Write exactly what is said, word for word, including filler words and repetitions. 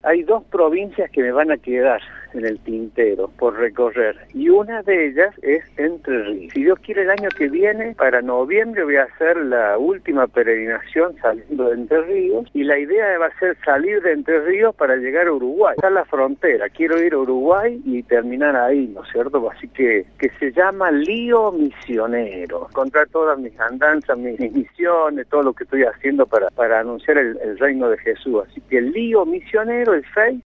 hay dos provincias que me van a quedar en el tintero por recorrer, y una de ellas es Entre Ríos. Si Dios quiere, el año que viene, para noviembre, voy a hacer la última peregrinación saliendo de Entre Ríos, y la idea va a ser salir de Entre Ríos para llegar a Uruguay. Está la frontera, quiero ir a Uruguay y terminar ahí, ¿no es cierto? Así que, que se llama Lío Misionero. Contar todas mis andanzas, mis, mis misiones, todo lo que estoy haciendo para, para anunciar el, el reino de Jesús. Así que Lío Misionero, el seis